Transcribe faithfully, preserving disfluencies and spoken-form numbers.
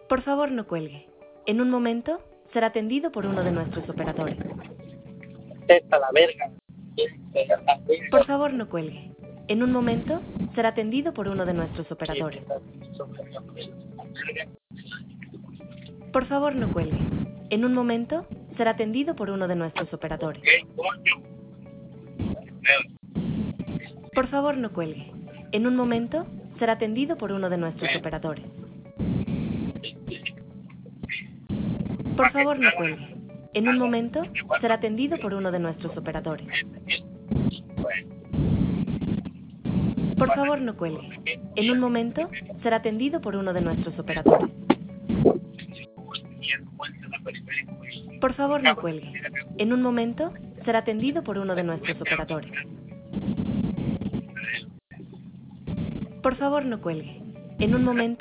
Por favor, no cuelgue. En un momento será atendido por uno de nuestros operadores. Esta la verga. Por favor, no cuelgue. En un momento será atendido por uno de nuestros operadores. Por favor, no cuelgue. En un momento será atendido por uno de nuestros operadores. ¿Qué coño? Por favor, no cuelgue. En un momento será atendido por uno de nuestros operadores. Por favor, no cuelgue. En un momento será atendido por uno de nuestros operadores. Por favor, no cuelgue. En un momento será atendido por uno de nuestros operadores. Por favor, no cuelgue. En un momento será atendido por uno de nuestros operadores. Por favor, no cuelgue. En un momento